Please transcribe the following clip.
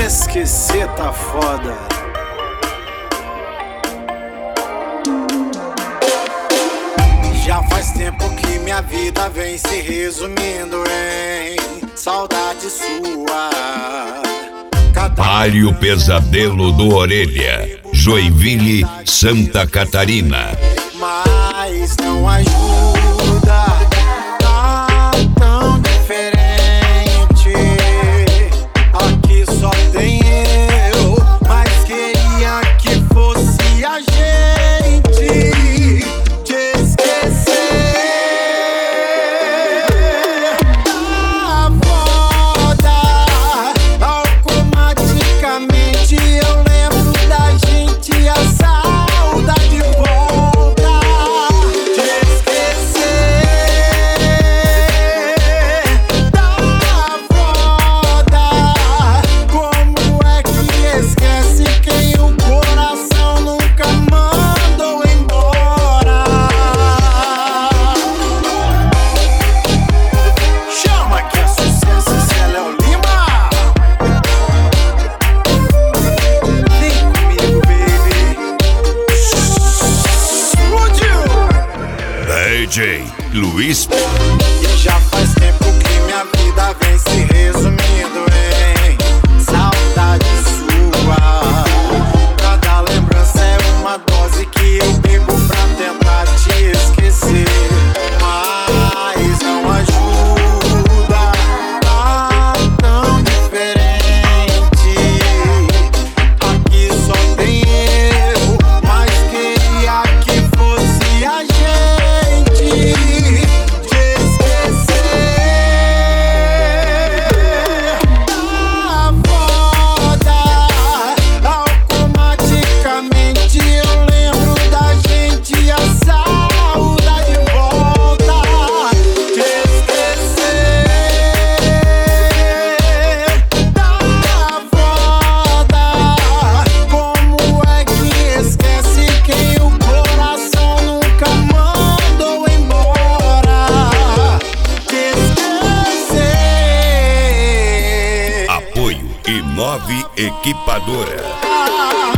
esquecer tá foda. Já faz tempo que minha vida vem se resumindo em saudade sua. Pare o pesadelo do Orelha, Joinville, Santa Catarina. Mas não ajuda, tá tão diferente. Aqui só tem eu, mas queria que fosse a gente te esquecer. Tá foda, automaticamente eu lembro da gente, a saudade volta. Te esquecer, tá foda. Como é que esquece quem o coração nunca mandou embora? Chama que é sucesso, esse é Léo Lima. Vem comigo, baby. Explodiu! DJ Luiz. E já faz tempo que minha vida vem se resumindo em saudade sua. Cada lembrança é uma dose que eu bebo pra tentar te esquecer. Mas não ajuda, tá tão diferente. Aqui só tem eu, mas queria que fosse a gente te esquecer. Tá foda, automaticamente eu lembro da gente, a saudade volta. Te esquecer, tá foda. Como é que esquece quem o coração nunca mandou embora? Te esquecer. Apoio Inove Equipadora.